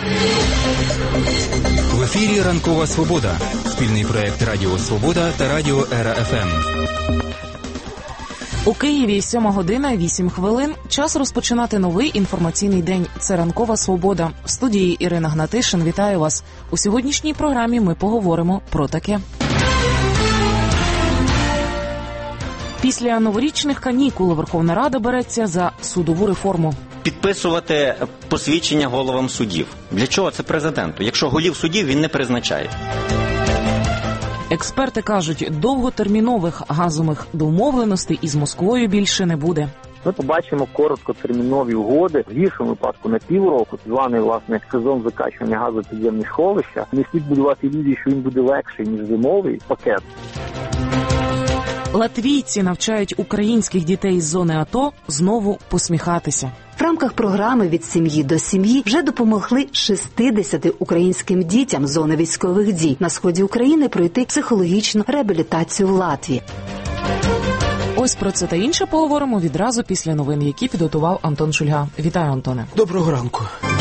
В ефірі «Ранкова Свобода» – спільний проєкт Радіо Свобода та Радіо Ера ФМ. У Києві 7:08. Час розпочинати новий інформаційний день. Це «Ранкова Свобода». В студії Ірина Гнатишин. Вітаю вас. У сьогоднішній програмі ми поговоримо про таке. Після новорічних канікул Верховна Рада береться за судову реформу. Підписувати посвідчення головам судів. Для чого це президенту? Якщо голів судів він не призначає. Експерти кажуть, довготермінових газових домовленостей із Москвою більше не буде. Ми побачимо короткотермінові угоди, в гіршому випадку на півроку, званий, власне, сезон закачування газу в підземні сховища. Не слід будувати ілюзії, що він буде легший, ніж зимовий пакет. Латвійці навчають українських дітей з зони АТО знову посміхатися. В рамках програми «Від сім'ї до сім'ї» вже допомогли 60 українським дітям з зони військових дій на сході України пройти психологічну реабілітацію в Латвії. Ось про це та інше поговоримо відразу після новин, які підготував Антон Шульга. Вітаю, Антоне. Доброго ранку.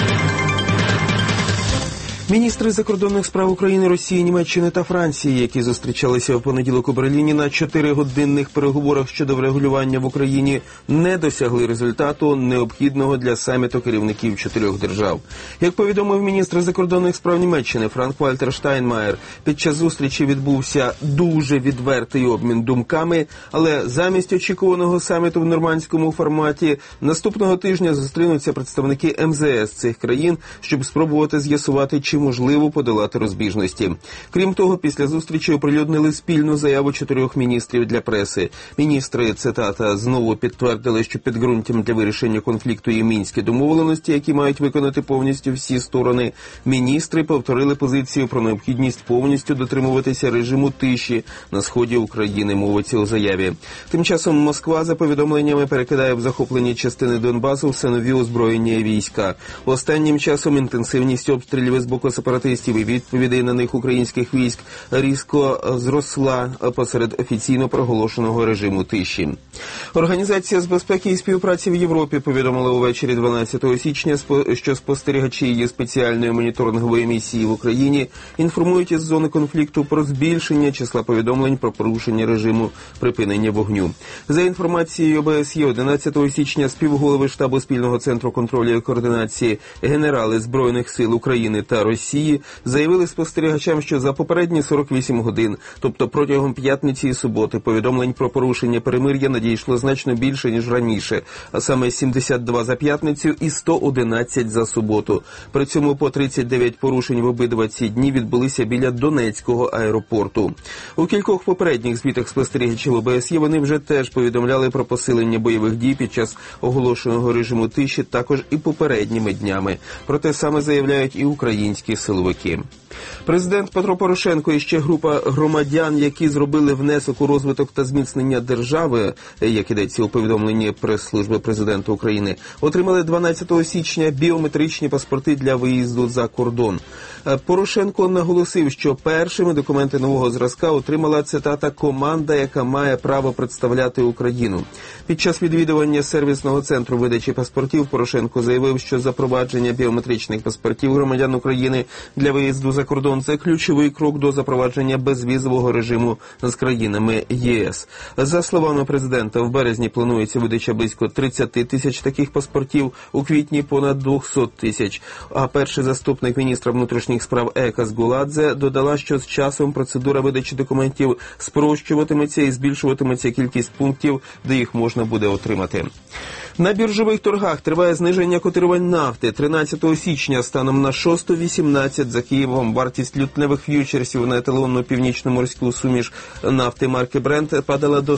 Міністри закордонних справ України, Росії, Німеччини та Франції, які зустрічалися в понеділок у Берліні на 4-годинних переговорах щодо врегулювання в Україні, не досягли результату, необхідного для саміту керівників 4 держав. Як повідомив міністр закордонних справ Німеччини Франк-Вальтер Штайнмаєр, під час зустрічі відбувся дуже відвертий обмін думками, але замість очікуваного саміту в нормандському форматі наступного тижня зустрінуться представники МЗС цих країн, щоб спробувати з'ясувати, чи можливо подолати розбіжності. Крім того, після зустрічі оприлюднили спільну заяву 4 міністрів для преси. Міністри, цитата, знову підтвердили, що підґрунтям для вирішення конфлікту є мінські домовленості, які мають виконати повністю всі сторони. Міністри повторили позицію про необхідність повністю дотримуватися режиму тиші на сході України, мовиться у заяві. Тим часом Москва, за повідомленнями, перекидає в захоплені частини Донбасу все нові озброєння війська. Останнім часом інтенсивність обстрілів з боку сепаратистів і відповідей на них українських військ різко зросла посеред офіційно проголошеного режиму тиші. Організація з безпеки і співпраці в Європі повідомила увечері 12 січня, що спостерігачі її спеціальної моніторингової місії в Україні інформують із зони конфлікту про збільшення числа повідомлень про порушення режиму припинення вогню. За інформацією ОБСЄ, 11 січня співголови штабу спільного центру контролю і координації генерали Збройних сил України та Росії заявили спостерігачам, що за попередні 48 годин, тобто протягом п'ятниці і суботи, повідомлень про порушення перемир'я надійшло значно більше, ніж раніше, а саме 72 за п'ятницю і 111 за суботу. При цьому по 39 порушень в обидва ці дні відбулися біля Донецького аеропорту. У кількох попередніх звітах спостерігачів ОБСЄ вони вже теж повідомляли про посилення бойових дій під час оголошеного режиму тиші, також і попередніми днями. Про те саме заявляють і українські силовики. Президент Петро Порошенко і ще група громадян, які зробили внесок у розвиток та зміцнення держави, як ідеться у повідомленні прес-служби президента України, отримали 12 січня біометричні паспорти для виїзду за кордон. Порошенко наголосив, що першими документи нового зразка отримала, цитата, команда, яка має право представляти Україну. Під час відвідування сервісного центру видачі паспортів Порошенко заявив, що запровадження біометричних паспортів громадян України для виїзду за кордон – це ключовий крок до запровадження безвізового режиму з країнами ЄС. За словами президента, в березні планується видача близько 30 тисяч таких паспортів, у квітні понад 200 тисяч. А перший заступник міністра внутрішніх справ Ека Згуладзе додала, що з часом процедура видачі документів спрощуватиметься і збільшуватиметься кількість пунктів, де їх можна буде отримати. На біржових торгах триває зниження котирувань нафти. 13 січня станом на 6:18 за Києвом вартість лютневих ф'ючерсів на еталонну північно-морську суміш нафти марки Brent падала до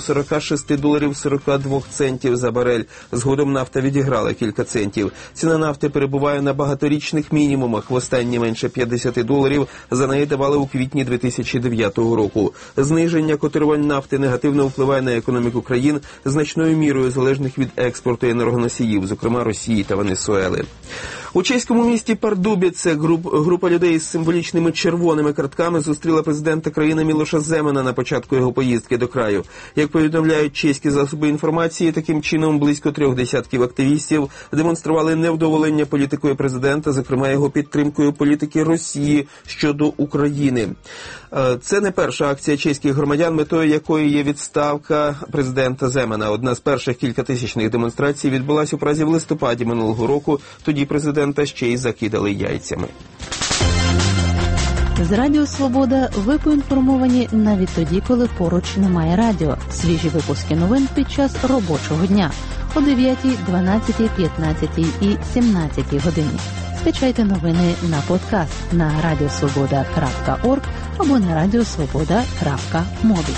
$46.42 за барель. Згодом нафта відіграла кілька центів. Ціна нафти перебуває на багаторічних мінімумах. Востаннє менше $50 за неї давали у квітні 2009 року. Зниження котирувань нафти негативно впливає на економіку країн, значною мірою залежних від експорту енергоносіїв, зокрема Росії та Венесуели. У чеському місті Пардубіце група людей з символічними червоними картками зустріла президента країни Мілоша Земана на початку його поїздки до краю. Як повідомляють чеські засоби інформації, таким чином близько 30 активістів демонстрували невдоволення політикою президента, зокрема його підтримкою політики Росії щодо України. Це не перша акція чеських громадян, метою якої є відставка президента Земана. Одна з перших кількатисячних демонстрацій відбулась у Празі в листопаді минулого року. Тоді президента ще й закидали яйцями. З Радіо Свобода ви поінформовані навіть тоді, коли поруч немає радіо. Свіжі випуски новин під час робочого дня о 9, 12, 15 і 17 годині. Скачайте новини на подкаст на radiosvoboda.org або на radiosvoboda.mobi.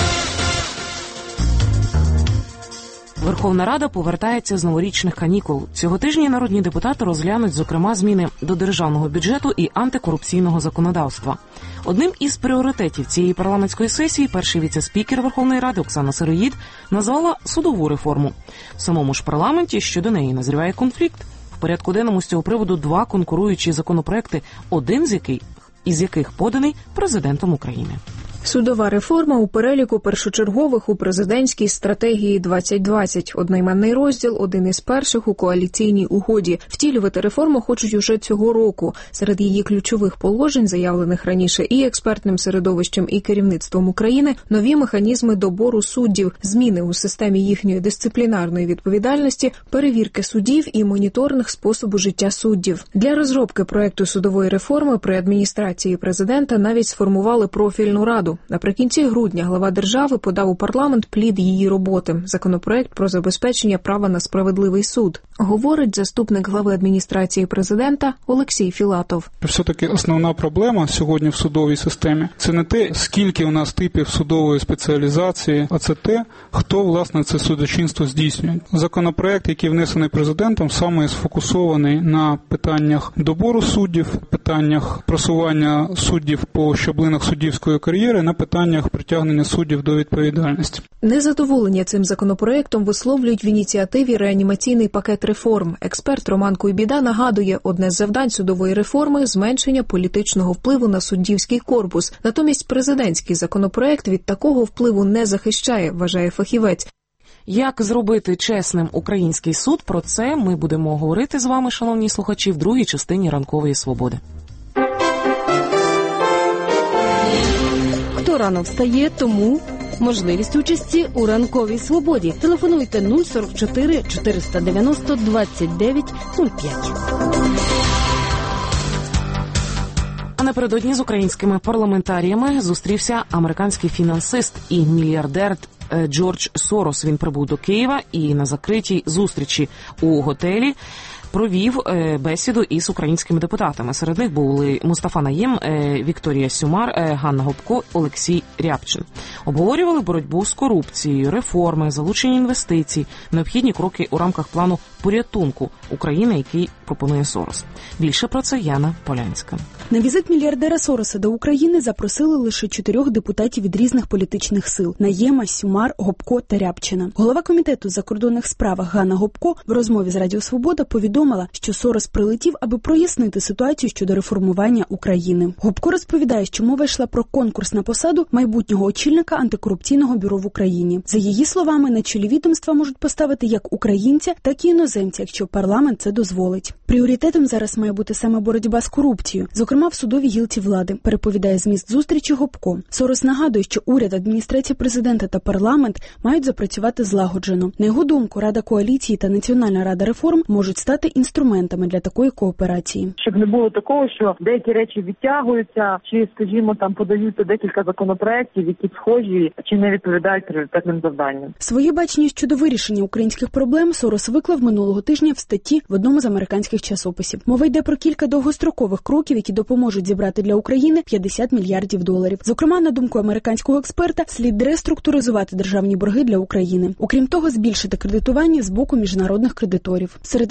Верховна Рада повертається з новорічних канікул. Цього тижня народні депутати розглянуть, зокрема, зміни до державного бюджету і антикорупційного законодавства. Одним із пріоритетів цієї парламентської сесії перший віце-спікер Верховної Ради Оксана Сироїд назвала судову реформу. В самому ж парламенті щодо неї назріває конфлікт. В порядку денному з цього приводу два конкуруючі законопроекти, один із яких поданий президентом України. Судова реформа у переліку першочергових у президентській стратегії 2020. Одноіменний розділ – один із перших у коаліційній угоді. Втілювати реформу хочуть уже цього року. Серед її ключових положень, заявлених раніше і експертним середовищем, і керівництвом України, нові механізми добору суддів, зміни у системі їхньої дисциплінарної відповідальності, перевірки суддів і моніторинг способу життя суддів. Для розробки проекту судової реформи при адміністрації президента навіть сформували профільну раду. Наприкінці грудня глава держави подав у парламент плід її роботи – законопроект про забезпечення права на справедливий суд. Говорить заступник глави адміністрації президента Олексій Філатов. Все-таки основна проблема сьогодні в судовій системі – це не те, скільки у нас типів судової спеціалізації, а це те, хто, власне, це судочинство здійснює. Законопроект, який внесений президентом, саме сфокусований на питаннях добору суддів, питаннях просування суддів по щаблинах суддівської кар'єри, на питаннях притягнення суддів до відповідальності. Незадоволення цим законопроектом висловлюють в ініціативі реанімаційний пакет реформ. Експерт Роман Куйбіда нагадує, одне з завдань судової реформи – зменшення політичного впливу на суддівський корпус. Натомість президентський законопроект від такого впливу не захищає, вважає фахівець. Як зробити чесним український суд? Про це ми будемо говорити з вами, шановні слухачі, в другій частині «Ранкової свободи». Хто рано встає, тому можливість участі у «Ранковій свободі». Телефонуйте 044 490 29 05. А напередодні з українськими парламентаріями зустрівся американський фінансист і мільярдер Джордж Сорос. Він прибув до Києва і на закритій зустрічі у готелі провів бесіду із українськими депутатами. Серед них були Мустафа Наєм, Вікторія Сюмар, Ганна Гопко, Олексій Рябчин. Обговорювали боротьбу з корупцією, реформи, залучення інвестицій, необхідні кроки у рамках плану порятунку України, який пропонує Сорос. Більше про це Яна Полянська. На візит мільярдера Сороса до України запросили лише 4 депутатів від різних політичних сил – Наєма, Сюмар, Гопко та Рябчина. Голова комітету з закордонних справах Ганна Гопко в розмові з Радіо Свобода повідомила, що Сорос прилетів, аби прояснити ситуацію щодо реформування України. Гопко розповідає, що мова йшла про конкурс на посаду майбутнього очільника антикорупційного бюро в Україні. За її словами, на чолі відомства можуть поставити як українця, так і іноземця, якщо парламент це дозволить. Пріоритетом зараз має бути саме боротьба з корупцією, зокрема в судовій гілці влади, переповідає зміст зустрічі Гопко. Сорос нагадує, що уряд, адміністрація президента та парламент мають запрацювати злагоджено. На його думку, Рада коаліції та Національна рада реформ можуть стати інструментами для такої кооперації. Щоб не було такого, що деякі речі відтягуються, чи, скажімо, там подаються декілька законопроєктів, які схожі, чи не відповідають пріоритетним завданням. Своє бачення щодо вирішення українських проблем Сорос виклав минулого тижня в статті в одному з американських часописів. Мова йде про кілька довгострокових кроків, які допоможуть зібрати для України $50 мільярдів. Зокрема, на думку американського експерта, слід реструктуризувати державні борги для України. Окрім того, збільшити кредитування з боку міжнародних кредиторів. Серед іншого,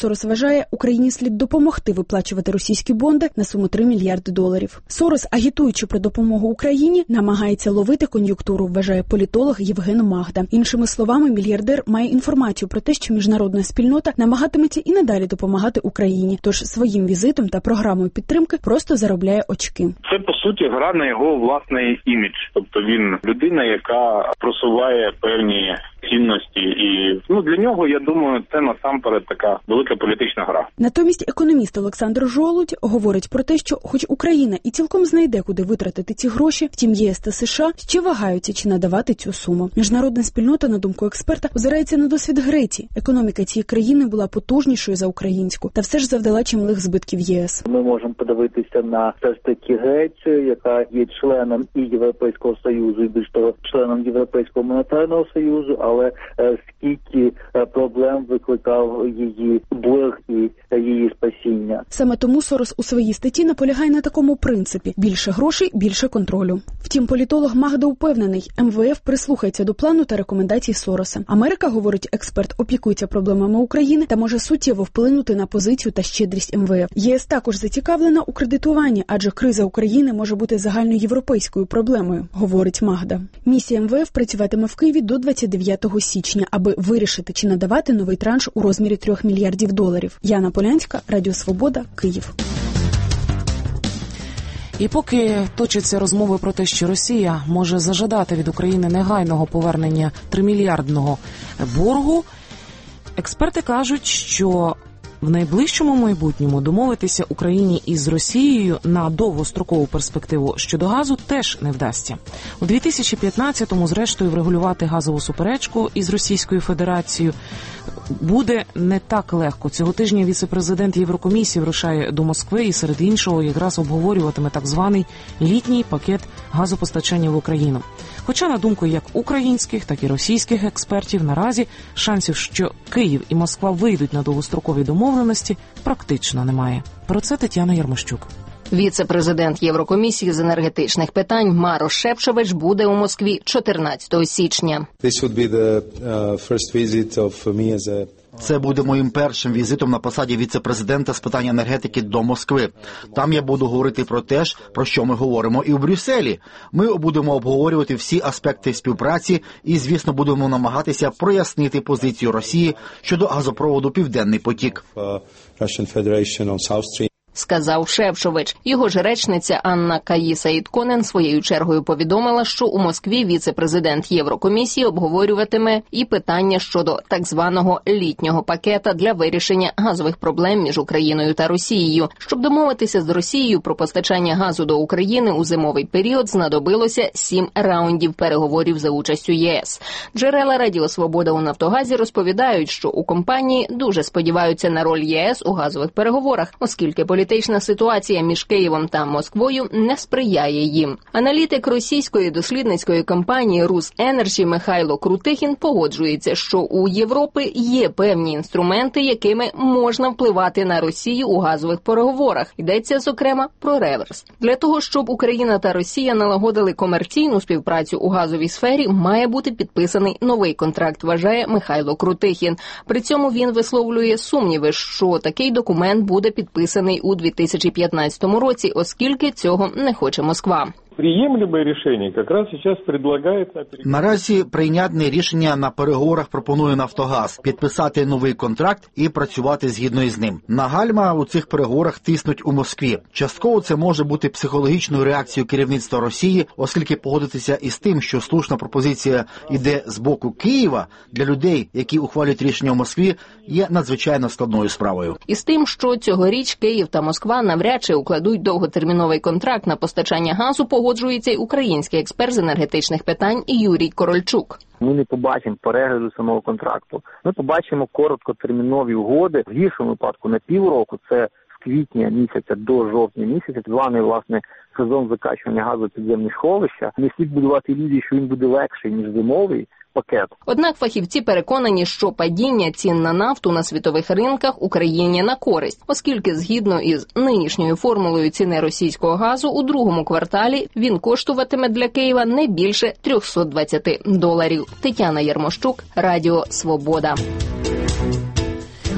Сорос вважає, Україні слід допомогти виплачувати російські бонди на суму $3 мільярди. Сорос, агітуючи про допомогу Україні, намагається ловити кон'юнктуру, вважає політолог Євген Магда. Іншими словами, мільярдер має інформацію про те, що міжнародна спільнота намагатиметься і надалі допомагати Україні. Тож своїм візитом та програмою підтримки просто заробляє очки. Це, по суті, гра на його власний імідж. Тобто він людина, яка просуває певні цінності. І для нього, я думаю, це насамперед така велика політична гра. Натомість економіст Олександр Жолудь говорить про те, що хоч Україна і цілком знайде, куди витратити ці гроші, втім ЄС та США ще вагаються, чи надавати цю суму. Міжнародна спільнота, на думку експерта, озирається на досвід Греції. Економіка цієї країни була потужнішою за українську, та все ж завдала чималих збитків ЄС. Ми можемо подивитися на все ж таки Грецію, яка є членом і Європейського Союзу, і більш того, членом Європейського монетарного союзу, але скільки проблем викликав її борг і її спасіння. Саме тому Сорос у своїй статті наполягає на такому принципі: більше грошей, більше контролю. Втім, політолог Магда упевнений, МВФ прислухається до плану та рекомендацій Сороса. Америка, говорить експерт, опікується проблемами України та може суттєво вплинути на позицію та щедрість МВФ. ЄС також зацікавлена у кредитуванні, адже криза України може бути загальноєвропейською проблемою, говорить Магда. Місія МВФ працюватиме в Києві до 29 січня, аби вирішити, чи надавати новий транш у розмірі $3 мільярдів. Яна Полянська, Радіо Свобода, Київ. І поки точаться розмови про те, що Росія може зажадати від України негайного повернення 3-мільярдного боргу, експерти кажуть, що в найближчому майбутньому домовитися Україні із Росією на довгострокову перспективу щодо газу теж не вдасться. У 2015-му, зрештою, врегулювати газову суперечку із Російською Федерацією буде не так легко. Цього тижня віце-президент Єврокомісії вирушає до Москви і, серед іншого, якраз обговорюватиме так званий літній пакет газопостачання в Україну. Хоча, на думку як українських, так і російських експертів, наразі шансів, що Київ і Москва вийдуть на довгострокові домовленості, практично немає. Про це Тетяна Ярмощук. Віце-президент Єврокомісії з енергетичних питань Марош Шефчович буде у Москві 14 січня. Це буде моїм першим візитом на посаді віце-президента з питань енергетики до Москви. Там я буду говорити про те ж, про що ми говоримо і в Брюсселі. Ми будемо обговорювати всі аспекти співпраці і, звісно, будемо намагатися прояснити позицію Росії щодо газопроводу «Південний потік». Сказав Шефчович. Його ж речниця Анна Каїса-Ітконен своєю чергою повідомила, що у Москві віце-президент Єврокомісії обговорюватиме і питання щодо так званого літнього пакета для вирішення газових проблем між Україною та Росією. Щоб домовитися з Росією про постачання газу до України у зимовий період, знадобилося 7 раундів переговорів за участю ЄС. Джерела Радіо Свобода у Нафтогазі розповідають, що у компанії дуже сподіваються на роль ЄС у газових переговорах, оскільки політична ситуація між Києвом та Москвою не сприяє їм. Аналітик російської дослідницької компанії «Русенерджі» Михайло Крутихін погоджується, що у Європи є певні інструменти, якими можна впливати на Росію у газових переговорах. Йдеться, зокрема, про реверс. Для того, щоб Україна та Росія налагодили комерційну співпрацю у газовій сфері, має бути підписаний новий контракт, вважає Михайло Крутихін. При цьому він висловлює сумніви, що такий документ буде підписаний у 2015 році, оскільки цього не хоче Москва. Приємне рішення якраз зараз пропонується... Наразі прийнятне рішення на переговорах пропонує «Нафтогаз» – підписати новий контракт і працювати згідно із ним. На гальма у цих переговорах тиснуть у Москві. Частково це може бути психологічною реакцією керівництва Росії, оскільки погодитися із тим, що слушна пропозиція йде з боку Києва, для людей, які ухвалюють рішення у Москві, є надзвичайно складною справою. Із тим, що цьогоріч Київ та Москва навряд чи укладуть довготерміновий контракт на постачання газу, погоджується й український експерт з енергетичних питань Юрій Корольчук. Ми не побачимо перегляду самого контракту. Ми побачимо короткотермінові угоди, в гіршому випадку на півроку, це з квітня місяця до жовтня місяця, званий, власне, сезон закачування газу підземні сховища. Не слід будувати ілюзії, що він буде легший, ніж зимовий пакет. Однак фахівці переконані, що падіння цін на нафту на світових ринках Україні на користь, оскільки згідно із нинішньою формулою ціни російського газу у другому кварталі він коштуватиме для Києва не більше $320. Тетяна Ярмощук, Радіо Свобода.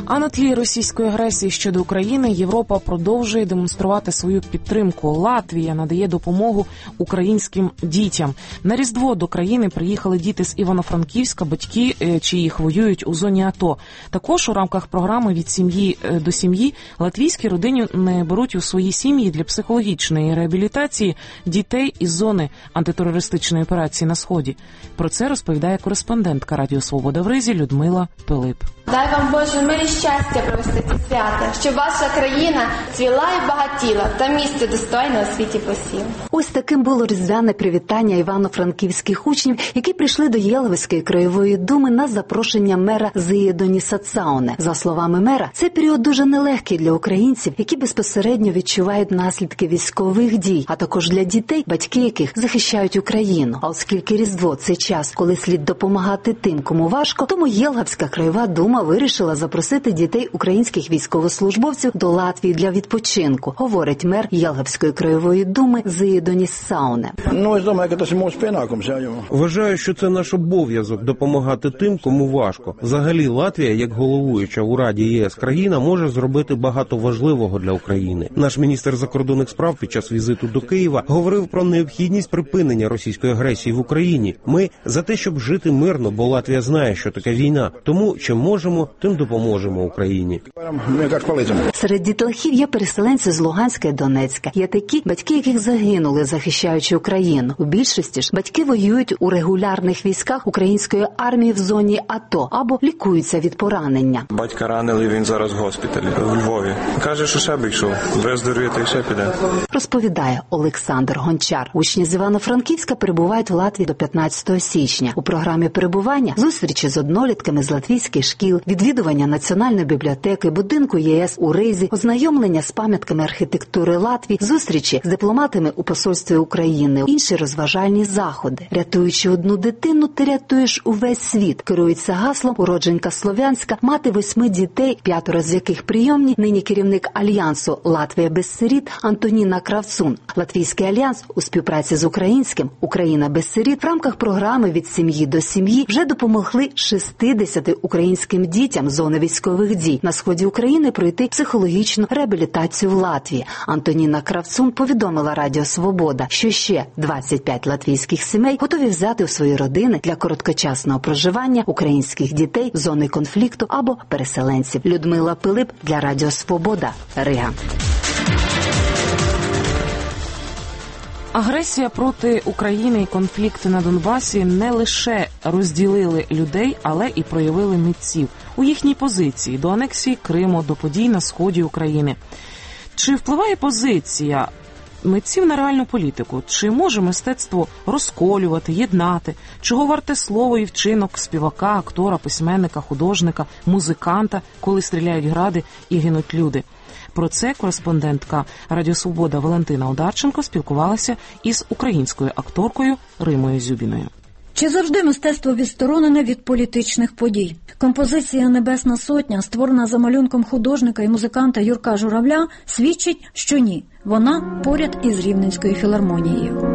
А на тлі російської агресії щодо України Європа продовжує демонструвати свою підтримку. Латвія надає допомогу українським дітям. На Різдво до країни приїхали діти з Івано-Франківська, батьки чиїх воюють у зоні АТО. Також у рамках програми «Від сім'ї до сім'ї» латвійські родини не беруть у свої сім'ї для психологічної реабілітації дітей із зони антитерористичної операції на Сході. Про це розповідає кореспондентка Радіо Свобода в Ризі Людмила Пилип. Дай вам, Боже, мирі щастя провести ці свята, щоб ваша країна цвіла і багатіла та місце достойне у світі посіла. Ось таким було різдвяне привітання івано-франківських учнів, які прийшли до Єлговської краєвої думи на запрошення мера Зиєдоніса Цауне. За словами мера, цей період дуже нелегкий для українців, які безпосередньо відчувають наслідки військових дій, а також для дітей, батьки яких захищають Україну. А оскільки Різдво – це час, коли слід допомагати тим, кому важко, тому Єлговська краєва дума вирішила запросити дітей українських військовослужбовців до Латвії для відпочинку, говорить мер Єлговської краєвої думи Зиєдоніс Цауне. Вважаю, що це наш обов'язок – допомагати тим, кому важко. Взагалі, Латвія, як головуюча у Раді ЄС країна, може зробити багато важливого для України. Наш міністр закордонних справ під час візиту до Києва говорив про необхідність припинення російської агресії в Україні. Ми за те, щоб жити мирно, бо Латвія знає, що таке війна. Тому, чим можемо, тим допоможемо Україні. Серед дітлахів є переселенці з Луганська і Донецька. Є такі, батьки яких загинули, захищаючи Україну. У більшості ж батьки воюють у регулярних військах української армії в зоні АТО або лікуються від поранення. Батька ранили, він зараз в госпіталі у Львові. Каже, що ще б йшов. Виздоровіє, та й ще піде. Розповідає Олександр Гончар. Учні з Івано-Франківська перебувають в Латвії до 15 січня. У програмі перебування зустрічі з однолітками з латвійських шкіл, відвідування Національної бібліотеки, будинку ЄС у Ризі, ознайомлення з пам'ятками архітектури Латвії, зустрічі з дипломатами у посольстві України, інші розважальні заходи. Рятуючи одну дитину, ти рятуєш увесь світ. Керується гаслом уродженка Слов'янська, мати 8 дітей, 5 з яких прийомні, нині керівник Альянсу «Латвія без сиріт» Антоніна Кравцун. Латвійський альянс у співпраці з українським «Україна без сиріт» в рамках програми «Від сім'ї до сім'ї» вже допомогли 60 українським дітям зони військових дій на сході України пройти психологічну реабілітацію в Латвії. Антоніна Кравцун повідомила Радіо Свобода, що ще 25 латвійських сімей готові взяти у свої родини для короткочасного проживання українських дітей з зони конфлікту або переселенців. Людмила Пилип для Радіо Свобода, Рига. Агресія проти України і конфлікти на Донбасі не лише розділили людей, але і проявили митців у їхній позиції до анексії Криму, до подій на сході України. Чи впливає позиція митців на реальну політику? Чи може мистецтво розколювати, єднати? Чого варте слово і вчинок співака, актора, письменника, художника, музиканта, коли стріляють гради і гинуть люди? Про це кореспондентка Радіо Свобода Валентина Одарченко спілкувалася із українською акторкою Римою Зюбіною. Чи завжди мистецтво відсторонене від політичних подій? Композиція «Небесна сотня», створена за малюнком художника і музиканта Юрка Журавля, свідчить, що ні. Вона поряд із Рівненською філармонією.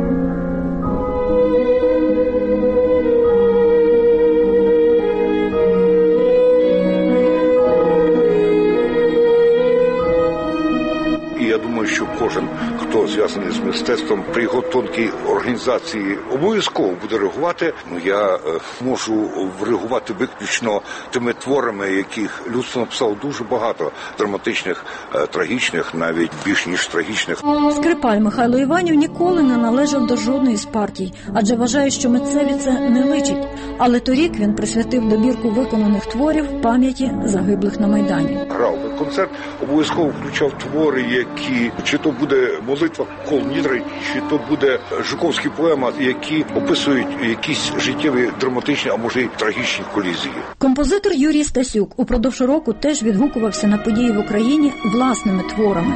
Я думаю, що кожен, хто зв'язаний з мистецтвом, при його тонкій організації обов'язково буде реагувати. Я можу реагувати виключно тими творами, яких людство написало дуже багато, драматичних, трагічних, навіть більш ніж трагічних. Скрипаль Михайло Іванів ніколи не належав до жодної з партій, адже вважає, що митцеві це не личить. Але торік він присвятив добірку виконаних творів пам'яті загиблих на Майдані. Грав концерт, обов'язково включав твори, які, чи то буде молитва кол Нідри, чи то буде Жуковський поема, які описують якісь життєві, драматичні, а може й трагічні колізії. Композитор Юрій Стасюк упродовж року теж відгукувався на події в Україні власними творами.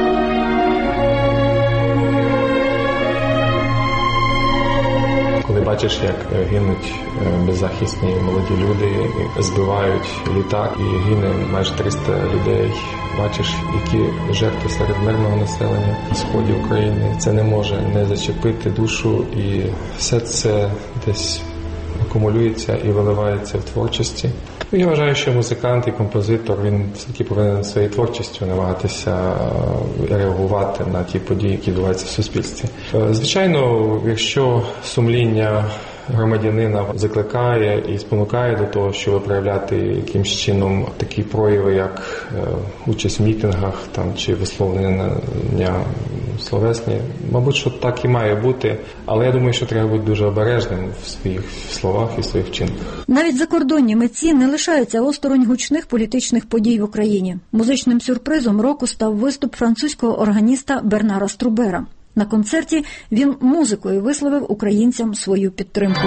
Коли бачиш, як гинуть беззахисні молоді люди, збивають літак і гине майже 300 людей, бачиш, які жертви серед мирного населення на сході України, це не може не зачепити душу, і все це десь акумулюється і виливається в творчості. Я вважаю, що музикант і композитор, він все-таки повинен своєю творчістю намагатися реагувати на ті події, які відбуваються в суспільстві. Звичайно, якщо сумління громадянина закликає і спонукає до того, щоб проявляти якимсь чином такі прояви, як участь в мітингах чи висловлення словесні. Мабуть, що так і має бути, але я думаю, що треба бути дуже обережним в своїх словах і своїх вчинках. Навіть закордонні митці не лишаються осторонь гучних політичних подій в Україні. Музичним сюрпризом року став виступ французького органіста Бернара Струбера. На концерті він музикою висловив українцям свою підтримку.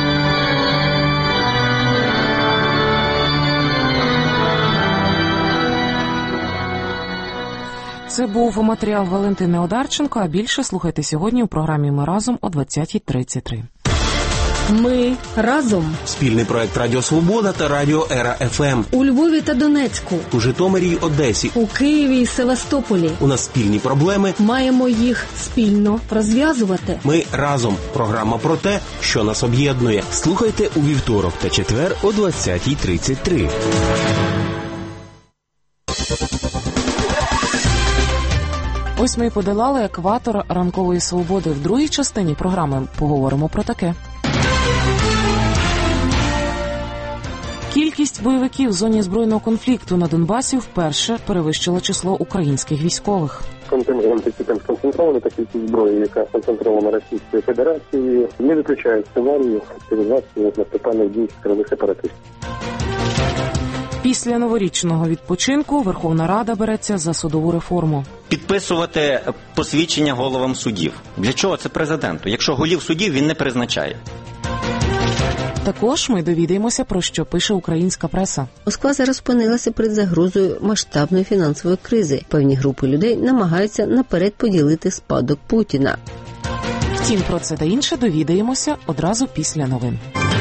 Це був матеріал Валентини Одарченко, а більше слухайте сьогодні у програмі «Ми разом» о 20:33. Ми разом. Спільний проект Радіо Свобода та Радіо Ера ФМ. У Львові та Донецьку. У Житомирі й Одесі. У Києві і Севастополі. У нас спільні проблеми. Маємо їх спільно розв'язувати. Ми разом. Програма про те, що нас об'єднує. Слухайте у вівторок та четвер о 20:33. Ось ми й подолали екватор ранкової свободи. В другій частині програми поговоримо про таке. Кількість бойовиків в зоні збройного конфлікту на Донбасі вперше перевищила число українських військових. Контингент, який там сконцентрований, та кількість зброї, яка сконцентрована Російською Федерацією, не виключає сценарію активізації наступальних дій силових сепаратистів. Після новорічного відпочинку Верховна Рада береться за судову реформу. Підписувати посвідчення головам судів. Для чого це президенту? Якщо голів судів він не призначає. Також ми довідаємося, про що пише українська преса. Москва зараз опинилася перед загрозою масштабної фінансової кризи. Певні групи людей намагаються наперед поділити спадок Путіна. Втім, про це та інше довідаємося одразу після новин.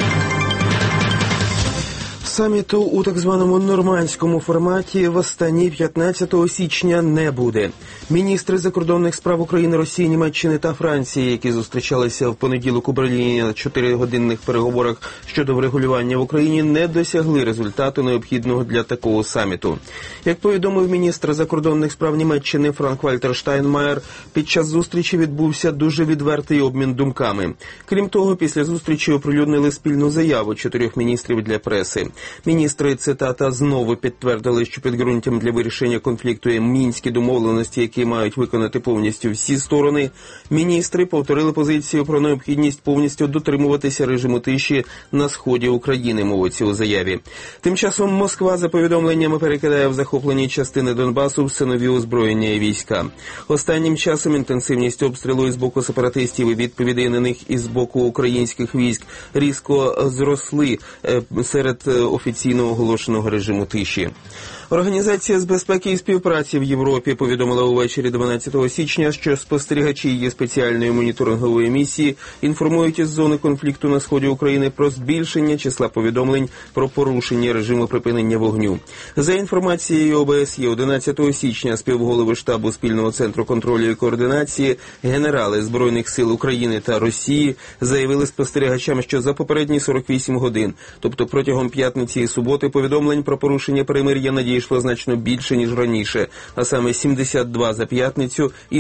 Саміту у так званому нормандському форматі в Астані 15 січня не буде. Міністри закордонних справ України, Росії, Німеччини та Франції, які зустрічалися в понеділок у Берліні на 4-годинних переговорах щодо врегулювання в Україні, не досягли результату, необхідного для такого саміту. Як повідомив міністр закордонних справ Німеччини Франк-Вальтер Штайнмаєр, під час зустрічі відбувся дуже відвертий обмін думками. Крім того, після зустрічі оприлюднили спільну заяву 4 міністрів для преси. Міністри, цитата, знову підтвердили, що підґрунтям для вирішення конфлікту є мінські домовленості, які мають виконати повністю всі сторони. Міністри повторили позицію про необхідність повністю дотримуватися режиму тиші на сході України, мовиться у заяві. Тим часом Москва, за повідомленнями, перекидає в захоплені частини Донбасу все нові озброєння і війська. Останнім часом інтенсивність обстрілу із боку сепаратистів і відповідей на них із боку українських військ різко зросли серед офіційно оголошеного режиму тиші. Організація з безпеки і співпраці в Європі повідомила увечері 12 січня, що спостерігачі її спеціальної моніторингової місії інформують із зони конфлікту на сході України про збільшення числа повідомлень про порушення режиму припинення вогню. За інформацією ОБСЄ, 11 січня співголови штабу Спільного центру контролю і координації, генерали Збройних сил України та Росії заявили спостерігачам, що за попередні 48 годин, тобто протягом п'ятниці і суботи, повідомлень про порушення перемир'я надійшло значно більше, ніж раніше, а саме 72 за п'ятницю і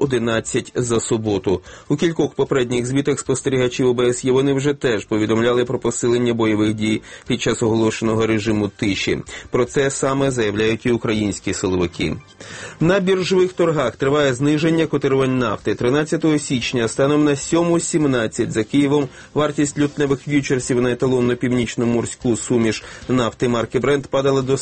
111 за суботу. У кількох попередніх звітах спостерігачів ОБСЄ вони вже теж повідомляли про посилення бойових дій під час оголошеного режиму тиші. Про це саме заявляють і українські силовики. На біржових торгах триває зниження котирувань нафти. 13 січня станом на 7.17 за Києвом вартість лютневих ф'ючерсів на еталонну північно-морську суміш нафти марки Brent падала до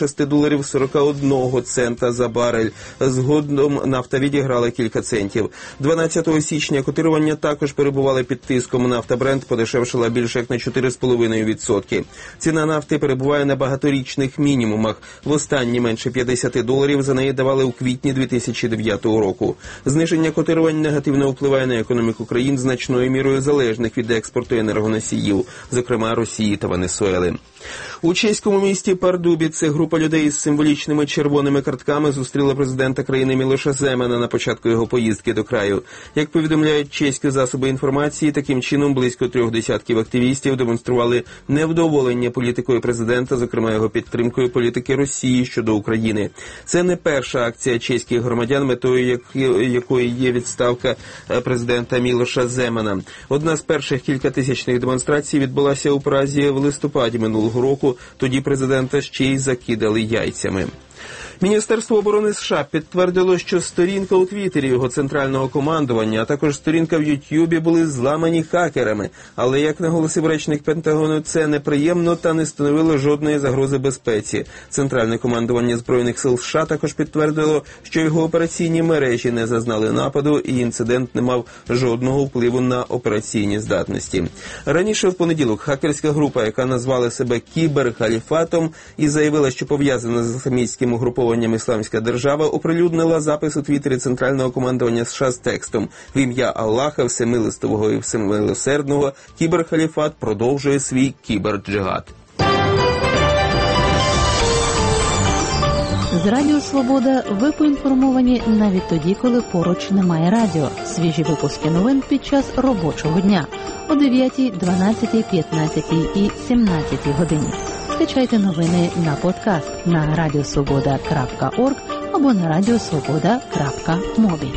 $46.41 за барель. Згодом нафта відіграла кілька центів. 12 січня котирування також перебували під тиском. Нафта Brent подешевшила більше як на 4,5%. Ціна нафти перебуває на багаторічних мінімумах. Востаннє менше $50 за неї давали у квітні 2009 року. Зниження котирувань негативно впливає на економіку країн значною мірою залежних від експорту енергоносіїв, зокрема Росії та Венесуели. У чеському місті Пардубіце група людей із символічними червоними картками зустріла президента країни Мілоша Земана на початку його поїздки до краю. Як повідомляють чеські засоби інформації, таким чином близько 3 десятків активістів демонстрували невдоволення політикою президента, зокрема його підтримкою політики Росії щодо України. Це не перша акція чеських громадян, метою якої є відставка президента Мілоша Земана. Одна з перших кількатисячних демонстрацій відбулася у Празі в листопаді минулого року. Тоді президента ще й закидали яйцями. Міністерство оборони США підтвердило, що сторінка у Твіттері його центрального командування, а також сторінка в Ютьюбі були зламані хакерами. Але, як наголосив речник Пентагону, це неприємно та не становило жодної загрози безпеці. Центральне командування Збройних сил США також підтвердило, що його операційні мережі не зазнали нападу і інцидент не мав жодного впливу на операційні здатності. Раніше в понеділок хакерська група, яка назвала себе кіберхаліфатом і заявила, що пов'язана з ісламістським угрупованням «Ісламська держава», оприлюднила запис у Твіттері Центрального командування США з текстом: «В ім'я Аллаха, всемилостивого і всемилосердного, кіберхаліфат продовжує свій кіберджихад». З Радіо Свобода ви поінформовані навіть тоді, коли поруч немає радіо. Свіжі випуски новин під час робочого дня о 9, 12, 15 і 17 годині. Скачайте новини на подкаст на radiosvoboda.org або на radiosvoboda.mobi.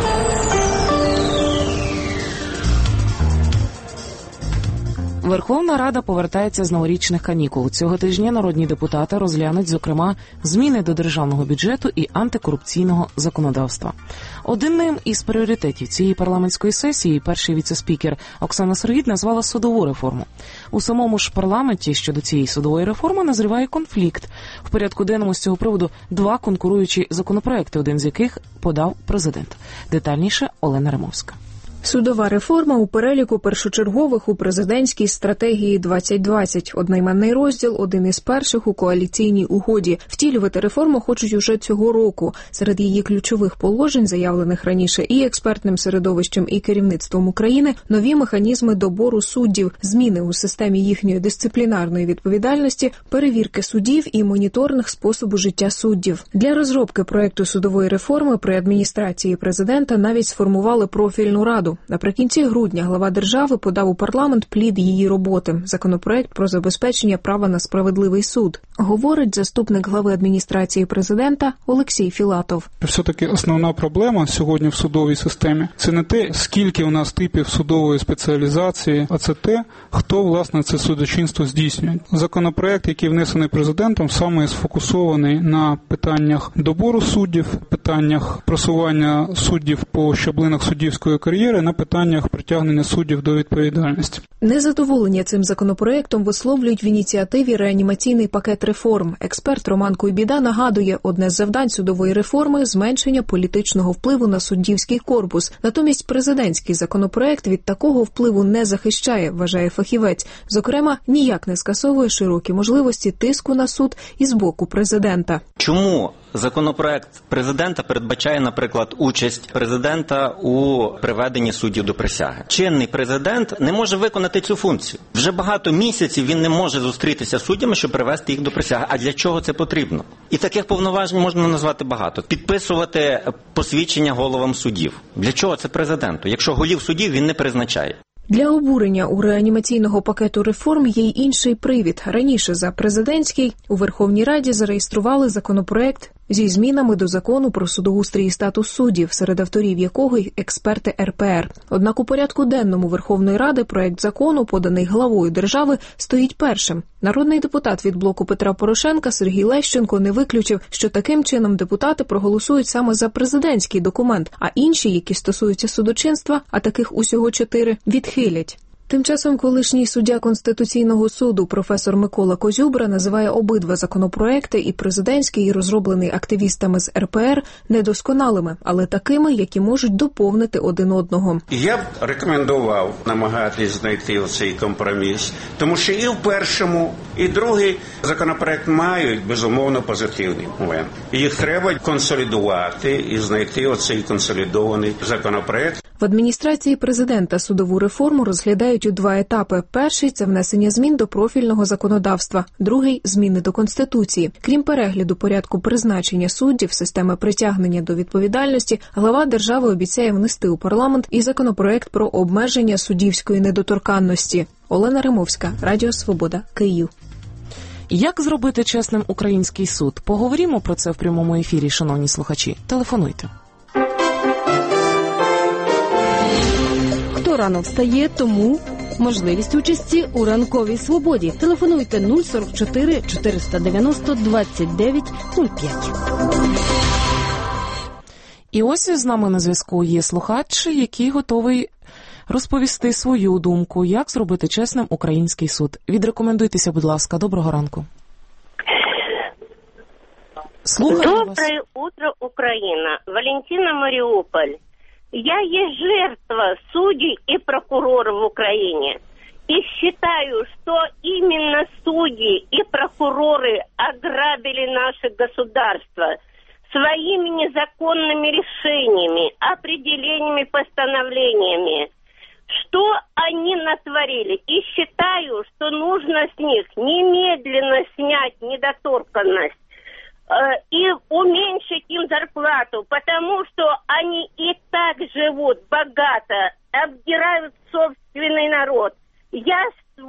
Верховна Рада повертається з новорічних канікул. Цього тижня народні депутати розглянуть, зокрема, зміни до державного бюджету і антикорупційного законодавства. Одним із пріоритетів цієї парламентської сесії перший віце-спікер Оксана Сироїд назвала судову реформу. У самому ж парламенті щодо цієї судової реформи назріває конфлікт. В порядку денному з цього приводу 2 конкуруючі законопроекти, один з яких подав президент. Детальніше Олена Римовська. Судова реформа у переліку першочергових у президентській стратегії 2020. Одноіменний розділ – один із перших у коаліційній угоді. Втілювати реформу хочуть уже цього року. Серед її ключових положень, заявлених раніше і експертним середовищем, і керівництвом України, нові механізми добору суддів, зміни у системі їхньої дисциплінарної відповідальності, перевірки суддів і моніторинг способу життя суддів. Для розробки проекту судової реформи при адміністрації президента навіть сформували профільну раду. Наприкінці грудня глава держави подав у парламент плід її роботи – законопроект про забезпечення права на справедливий суд. Говорить заступник глави адміністрації президента Олексій Філатов. Все-таки основна проблема сьогодні в судовій системі – це не те, скільки у нас типів судової спеціалізації, а це те, хто, власне, це судочинство здійснює. Законопроект, який внесений президентом, саме сфокусований на питаннях добору суддів, питаннях просування суддів по щаблинах суддівської кар'єри, на питаннях притягнення суддів до відповідальності. Незадоволення цим законопроектом висловлюють в ініціативі реанімаційний пакет реформ. Експерт Роман Куйбіда нагадує, одне з завдань судової реформи – зменшення політичного впливу на суддівський корпус. Натомість президентський законопроект від такого впливу не захищає, вважає фахівець. Зокрема, ніяк не скасовує широкі можливості тиску на суд із боку президента. Чому законопроект президента передбачає, наприклад, участь президента у приведенні суддів до присяги? Чинний президент не може виконати цю функцію. Вже багато місяців він не може зустрітися з суддями, щоб привести їх до присяги. А для чого це потрібно? І таких повноважень можна назвати багато. Підписувати посвідчення головам судів. Для чого це президенту? Якщо голів судів він не призначає. Для обурення у реанімаційного пакету реформ є й інший привід. Раніше за президентський у Верховній Раді зареєстрували законопроект зі змінами до закону про судоустрій і статус суддів, серед авторів якого й експерти РПР. Однак у порядку денному Верховної Ради проект закону, поданий главою держави, стоїть першим. Народний депутат від блоку Петра Порошенка Сергій Лещенко не виключив, що таким чином депутати проголосують саме за президентський документ, а інші, які стосуються судочинства, а таких усього 4, відхилять. Тим часом колишній суддя Конституційного суду професор Микола Козюбра називає обидва законопроекти, і президентський, і розроблений активістами з РПР, недосконалими, але такими, які можуть доповнити один одного. Я б рекомендував намагатись знайти оцей компроміс, тому що і в першому, і другий законопроект мають, безумовно, позитивний момент. Їх треба консолідувати і знайти оцей консолідований законопроект. В адміністрації президента судову реформу розглядають у 2 етапи. Перший – це внесення змін до профільного законодавства. Другий – зміни до Конституції. Крім перегляду порядку призначення суддів, системи притягнення до відповідальності, глава держави обіцяє внести у парламент і законопроект про обмеження суддівської недоторканності. Олена Римовська, Радіо Свобода, Київ. Як зробити чесним український суд? Поговоримо про це в прямому ефірі, шановні слухачі. Телефонуйте. Хто рано встає, тому можливість участі у ранковій свободі. Телефонуйте 044 490 29 05. І ось з нами на зв'язку є слухач, який готовий розповісти свою думку, як зробити чесним український суд. Відрекомендуйтеся, будь ласка. Доброго ранку. Слухаю вас. Доброе утро, Украина. Валентина, Мариуполь. Я есть жертва судей и прокуроров в Украине. И считаю, что именно судьи и прокуроры ограбили наше государство своими незаконными решениями, определениями, постановлениями. Что они натворили? И считаю, что нужно с них немедленно снять недоторканность и уменьшить им зарплату, потому что они и так живут богато, обдирают собственный народ. Я с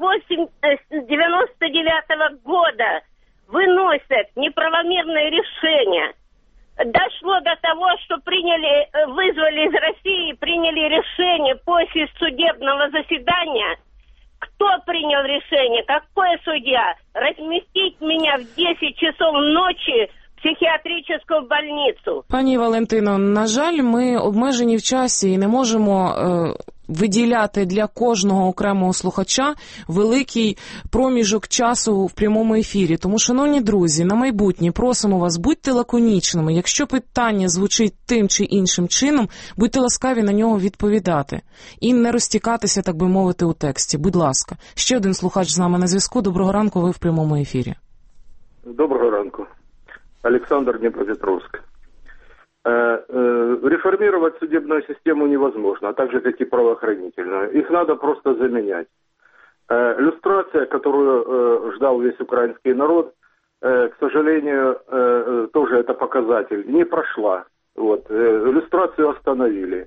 99-го года выносят неправомерные решения. Дошло до того, что вызвали из России, приняли решение после судебного заседания. Кто принял решение? Какой судья? Разместить меня в 10 часов ночи в психіатричну больницю. Пані Валентино, на жаль, ми обмежені в часі і не можемо виділяти для кожного окремого слухача великий проміжок часу в прямому ефірі. Тому, шановні друзі, на майбутнє просимо вас, будьте лаконічними. Якщо питання звучить тим чи іншим чином, будьте ласкаві на нього відповідати. І не розтікатися, так би мовити, у тексті. Будь ласка. Ще один слухач з нами на зв'язку. Доброго ранку, ви в прямому ефірі. Доброго ранку. Александр, Днепропетровск. Реформировать судебную систему невозможно, а так же, как и правоохранительную. Их надо просто заменять. Люстрация, которую ждал весь украинский народ, к сожалению, тоже это показатель, не прошла. Вот. Люстрацию остановили.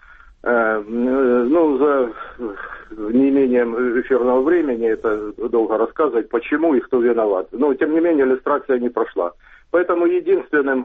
За неимением эфирного времени, это долго рассказывать, почему и кто виноват. Но, тем не менее, люстрация не прошла. Поэтому единственным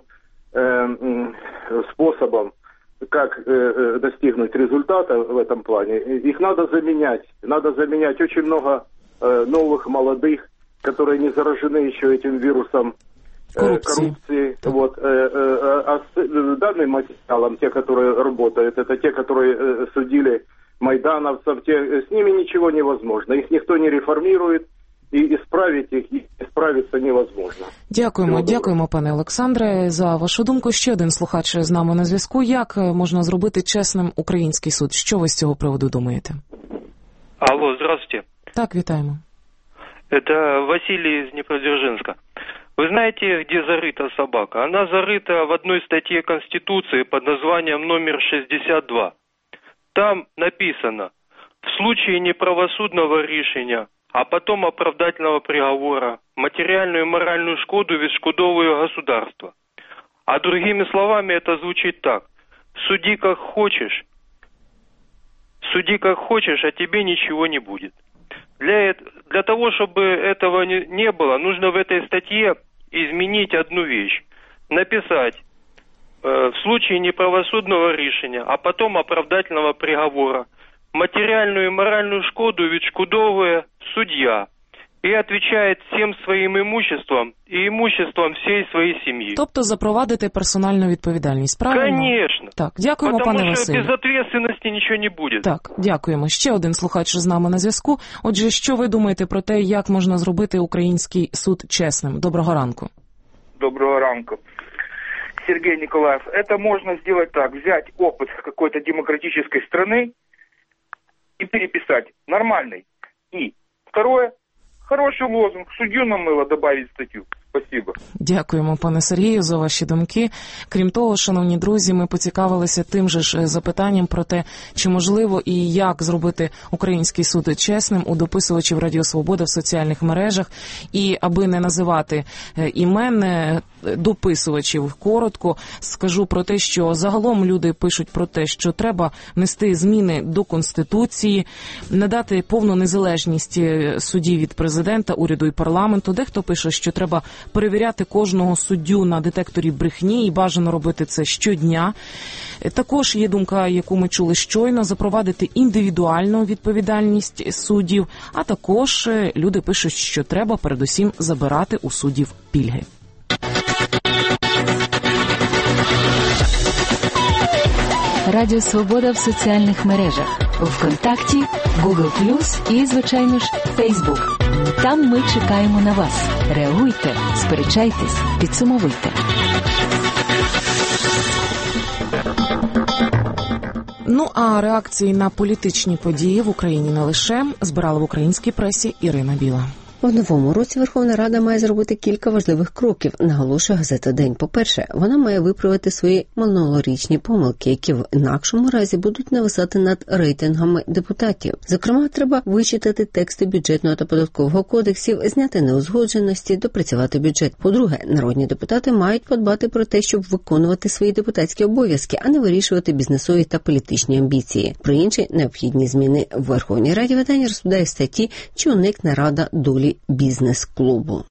способом, как достигнуть результата в этом плане, их надо заменять. Надо заменять очень много новых, молодых, которые не заражены еще этим вирусом коррупции. Вот. А с данным материалом, те, которые работают, это те, которые судили майдановцев, с ними ничего невозможно. Их никто не реформирует. І справити їх, і справитися невозможно. Дякуємо, пане Олександре, за вашу думку. Ще один слухач з нами на зв'язку. Як можна зробити чесним український суд? Що ви з цього приводу думаєте? Алло, здравствуйте. Так, вітаємо. Это Василий из Днепродзержинска. Вы знаете, где зарыта собака? Она зарыта в одной статье Конституции под названием номер 62. Там написано: в случае неправосудного решения, а потом оправдательного приговора, материальную и моральную шкоду відшкодовує государство. А другими словами это звучит так: суди как хочешь, а тебе ничего не будет. Для того, чтобы этого не было, нужно в этой статье изменить одну вещь. Написать: в случае неправосудного решения, а потом оправдательного приговора, материальную и моральную шкоду відшкодовує судья и отвечает всем своим имуществом и имуществом всей своей семьи. Тобто запровадити персональну відповідальність, правильно? Конечно. Так, дякуємо, потому пане Василю. Потому что без ответственности ничего не будет. Так, дякуємо. Ще один слухач з нами на зв'язку. Отже, що ви думаєте про те, як можна зробити український суд чесним? Доброго ранку. Доброго ранку. Сергей Николаев. Это можно сделать так: взять опыт какой-то демократической страны и переписать нормальный. И второе, хороший лозунг: судью на мыло добавить статью. Спасибо. Дякуємо, пане Сергію, за ваші думки. Крім того, шановні друзі, ми поцікавилися тим же ж запитанням про те, чи можливо і як зробити український суд чесним у дописувачів Радіо Свобода в соціальних мережах. І аби не називати імен дописувачів коротко, скажу про те, що загалом люди пишуть про те, що треба внести зміни до Конституції, надати повну незалежність судді від президента, уряду і парламенту. Дехто пише, що треба перевіряти кожного суддю на детекторі брехні і бажано робити це щодня. Також є думка, яку ми чули щойно, запровадити індивідуальну відповідальність суддів, а також люди пишуть, що треба передусім забирати у суддів пільги. Радіо Свобода в соціальних мережах. ВКонтакті, Google+, і, звичайно ж, Фейсбук. Там ми чекаємо на вас. Реагуйте, сперечайтесь, підсумовуйте. Ну а реакції на політичні події в Україні не лише збирала в українській пресі Ірина Біла. У новому році Верховна Рада має зробити кілька важливих кроків, наголошує газета «День». По-перше, вона має виправити свої минулорічні помилки, які в інакшому разі будуть нависати над рейтингами депутатів. Зокрема, треба вичитати тексти бюджетного та податкового кодексів, зняти неузгодженості, допрацювати бюджет. По-друге, народні депутати мають подбати про те, щоб виконувати свої депутатські обов'язки, а не вирішувати бізнесові та політичні амбіції. Про інші необхідні зміни в Верховній Раді видання розповідає в статті «Чи уникне Рада долі бізнес-клубу».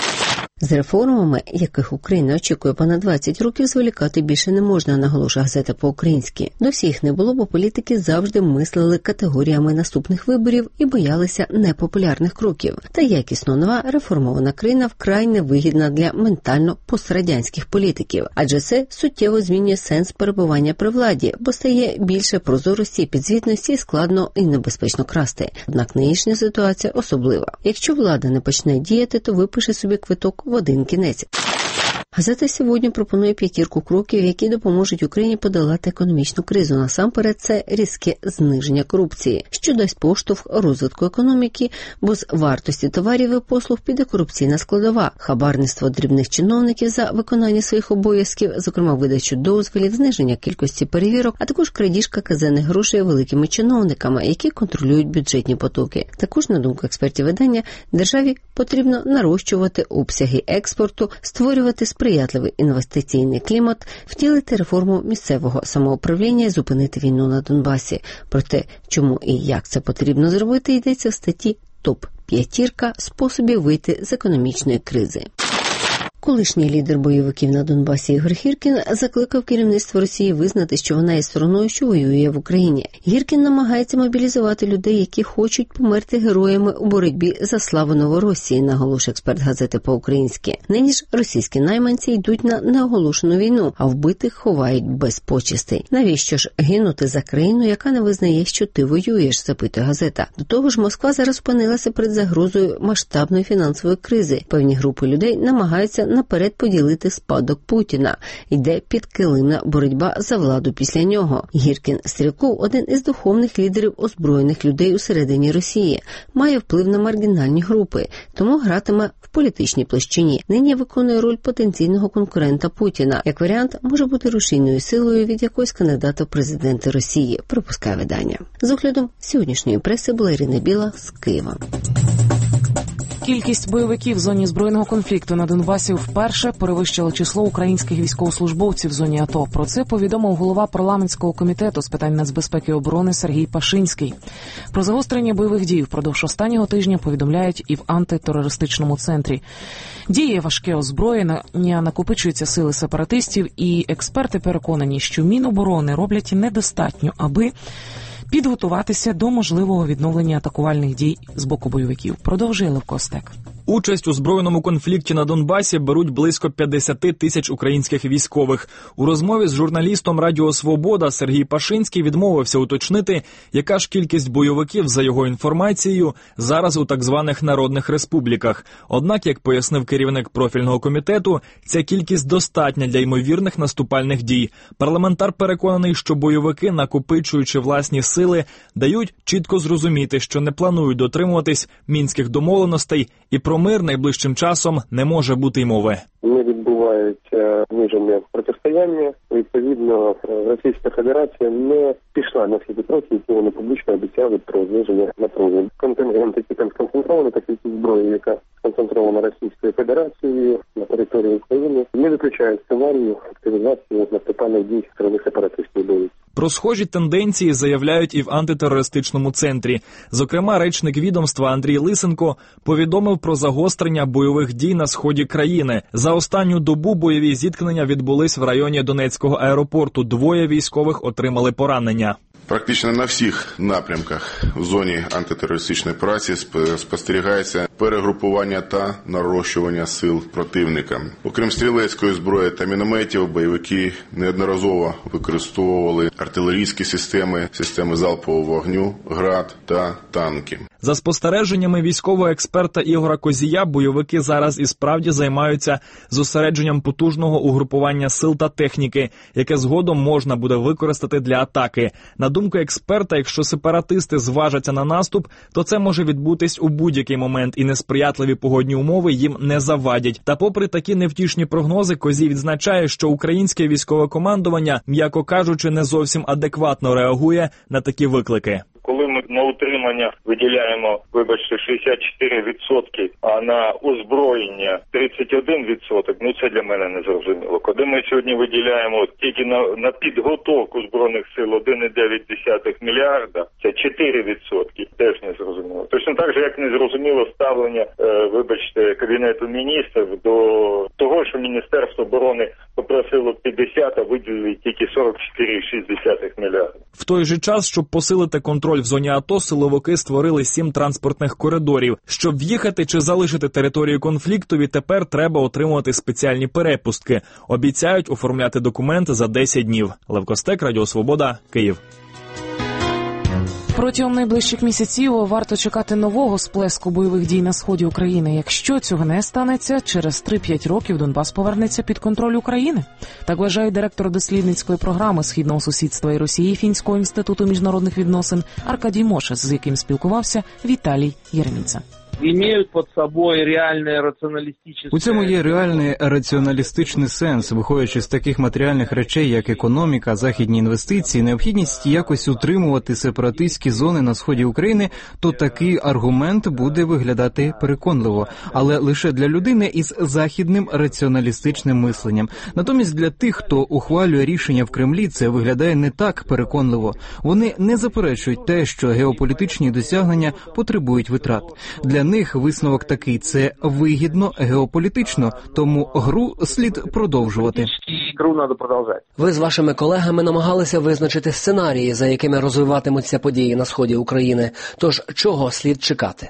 З реформами, яких Україна очікує понад 20 років, зволікати більше не можна, наголошує газета по-українськи. До всіх не було, бо політики завжди мислили категоріями наступних виборів і боялися непопулярних кроків. Та якісно нова реформована країна вкрай невигідна для ментально пострадянських політиків. Адже це суттєво змінює сенс перебування при владі, бо стає більше прозорості, підзвітності, складно і небезпечно красти. Однак нинішня ситуація особлива. Якщо влада не почне діяти, то випише собі квиток в один кінець. Газета сьогодні пропонує 5 кроків, які допоможуть Україні подолати економічну кризу. Насамперед, це різке зниження корупції, що дасть поштовх розвитку економіки, бо з вартості товарів і послуг піде корупційна складова, хабарництво дрібних чиновників за виконання своїх обов'язків, зокрема видачу дозволів, зниження кількості перевірок, а також крадіжка казенних грошей великими чиновниками, які контролюють бюджетні потоки. Також, на думку експертів видання, державі потрібно нарощувати обсяги експорту, створювати сприятливий інвестиційний клімат, втілити реформу місцевого самоуправління і зупинити війну на Донбасі. Про те, чому і як це потрібно зробити, йдеться в статті «Топ-5 способів вийти з економічної кризи». Колишній лідер бойовиків на Донбасі Ігор Гіркін закликав керівництво Росії визнати, що вона є стороною, що воює в Україні. Гіркін намагається мобілізувати людей, які хочуть померти героями у боротьбі за славу Новоросії, наголошує експерт газети по-українськи. Нині ж російські найманці йдуть на неоголошену війну, а вбитих ховають без почестей. Навіщо ж гинути за країну, яка не визнає, що ти воюєш, запитує газета. До того ж, Москва зараз опинилася перед загрозою масштабної фінансової кризи. Певні групи людей намагаються наперед поділити спадок Путіна. Йде підкилимна боротьба за владу після нього. Гіркін Стрілков – один із духовних лідерів озброєних людей усередині Росії. Має вплив на маргінальні групи, тому гратиме в політичній площині. Нині виконує роль потенційного конкурента Путіна. Як варіант, може бути рушійною силою від якогось кандидата в президенти Росії, припускає видання. З оглядом сьогоднішньої преси була Ірина Біла з Києва. Кількість бойовиків в зоні збройного конфлікту на Донбасі вперше перевищила число українських військовослужбовців в зоні АТО. Про це повідомив голова парламентського комітету з питань нацбезпеки і оборони Сергій Пашинський. Про загострення бойових дій впродовж останнього тижня повідомляють і в антитерористичному центрі. Діє важке озброєння, накопичуються сили сепаратистів, і експерти переконані, що Міноборони роблять недостатньо, аби підготуватися до можливого відновлення атакувальних дій з боку бойовиків. Продовжує Левко Стек. Участь у збройному конфлікті на Донбасі беруть близько 50 тисяч українських військових. У розмові з журналістом Радіо Свобода Сергій Пашинський відмовився уточнити, яка ж кількість бойовиків, за його інформацією, зараз у так званих народних республіках. Однак, як пояснив керівник профільного комітету, ця кількість достатня для ймовірних наступальних дій. Парламентар переконаний, що бойовики, накопичуючи власні сили, дають чітко зрозуміти, що не планують дотримуватись мінських домовленостей і про мир найближчим часом не може бути й мови. Не відбувається зниження протистояння. Відповідно, Російська Федерація не пішла на всі ті кроки, які вони публічно обіцяли про зниження напруги. Контингент, який там сконцентрований, та кількість зброї, яка сконцентрована Російською Федерацією на території України, не виключає сценарію активізації наступальних дій сторони сепаратистів бойовиків. Про схожі тенденції заявляють і в антитерористичному центрі. Зокрема, речник відомства Андрій Лисенко повідомив про загострення бойових дій на сході країни. За останню добу бойові зіткнення відбулись в районі Донецького аеропорту. 2 військових отримали поранення. Практично на всіх напрямках в зоні антитерористичної операції спостерігається перегрупування та нарощування сил противника. Окрім стрілецької зброї та мінометів, бойовики неодноразово використовували артилерійські системи, системи залпового вогню, град та танки. За спостереженнями військового експерта Ігора Козія, бойовики зараз і справді займаються зосередженням потужного угрупування сил та техніки, яке згодом можна буде використати для атаки. На думку експерта, якщо сепаратисти зважаться на наступ, то це може відбутись у будь-який момент, і несприятливі погодні умови їм не завадять. Та попри такі невтішні прогнози, Козій відзначає, що українське військове командування, м'яко кажучи, не зовсім адекватно реагує на такі виклики. Коли ми на утримання виділяємо, вибачте, 64%, а на озброєння 31%, ну це для мене не зрозуміло. Коли ми сьогодні виділяємо тільки на підготовку Збройних сил 1,9 мільярда, це 4%, теж не зрозуміло. Точно так же, як не зрозуміло ставлення, вибачте, Кабінету міністрів до того, що Міністерство оборони попросило 50, а виділили тільки 44,6 мільярда. В той же час, щоб посилити контроль в зоні АТО, силовики створили 7 транспортних коридорів. Щоб в'їхати чи залишити територію конфлікту, відтепер треба отримувати спеціальні перепустки. Обіцяють оформляти документи за 10 днів. Лев Костек, Радіо Свобода, Київ. Протягом найближчих місяців варто чекати нового сплеску бойових дій на сході України. Якщо цього не станеться, через 3-5 років Донбас повернеться під контроль України. Так вважає директор дослідницької програми Східного сусідства і Росії Фінського інституту міжнародних відносин Аркадій Мошес, з яким спілкувався Віталій Єреміца. У цьому є реальний раціоналістичний сенс, виходячи з таких матеріальних речей, як економіка, західні інвестиції, необхідність якось утримувати сепаратистські зони на сході України, то такий аргумент буде виглядати переконливо, але лише для людини із західним раціоналістичним мисленням. Натомість для тих, хто ухвалює рішення в Кремлі, це виглядає не так переконливо. Вони не заперечують те, що геополітичні досягнення потребують витрат. Для них висновок такий – це вигідно геополітично, тому гру слід продовжувати. Ви з вашими колегами намагалися визначити сценарії, за якими розвиватимуться події на сході України. Тож чого слід чекати?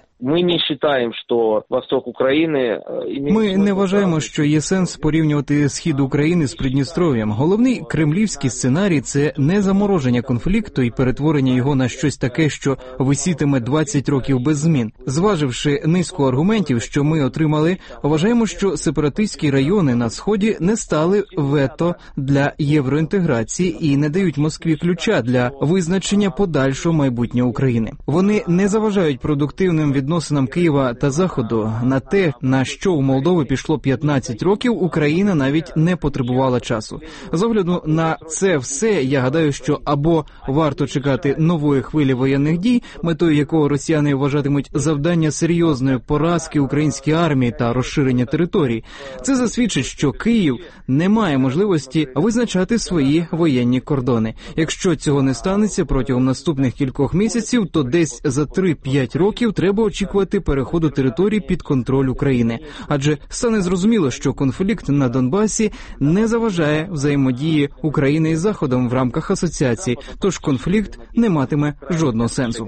Ми не вважаємо, що є сенс порівнювати схід України з Придністров'ям. Головний кремлівський сценарій – це не замороження конфлікту і перетворення його на щось таке, що висітиме 20 років без змін. Зваживши низку аргументів, що ми отримали, вважаємо, що сепаратистські райони на сході не стали вето для євроінтеграції і не дають Москві ключа для визначення подальшого майбутнього України. Вони не заважають продуктивним відносинам Києва та Заходу. На те, на що у Молдови пішло 15 років, Україна навіть не потребувала часу. З огляду на це все, я гадаю, що або варто чекати нової хвилі воєнних дій, метою якого росіяни вважатимуть завдання серйозної поразки української армії та розширення територій. Це засвідчить, що Київ не має можливості визначати свої воєнні кордони. Якщо цього не станеться протягом наступних кількох місяців, то десь за 3-5 років треба очікувати переходу територій під контроль України. Адже стане зрозуміло, що конфлікт на Донбасі не заважає взаємодії України із Заходом в рамках асоціації, тож конфлікт не матиме жодного сенсу.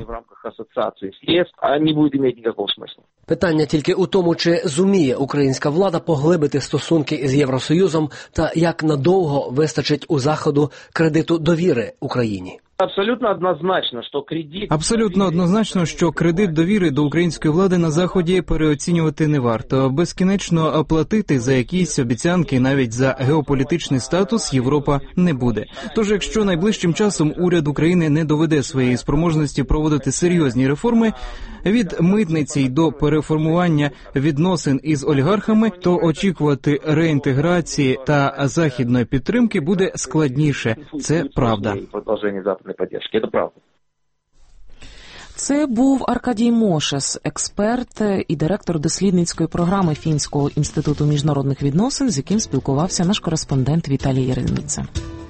Питання тільки у тому, чи зуміє українська влада поглибити стосунки із Євросоюзом та як надовго вистачить у Заходу кредиту довіри Україні. Абсолютно однозначно, що кредит довіри до української влади на Заході переоцінювати не варто. Безкінечно платити за якісь обіцянки, навіть за геополітичний статус, Європа не буде. Тож, якщо найближчим часом уряд України не доведе своєї спроможності проводити серйозні реформи, від митниці до переформування відносин із олігархами, то очікувати реінтеграції та західної підтримки буде складніше. Це правда. Це був Аркадій Мошес, експерт і директор дослідницької програми Фінського інституту міжнародних відносин, з яким спілкувався наш кореспондент Віталій Єреміца.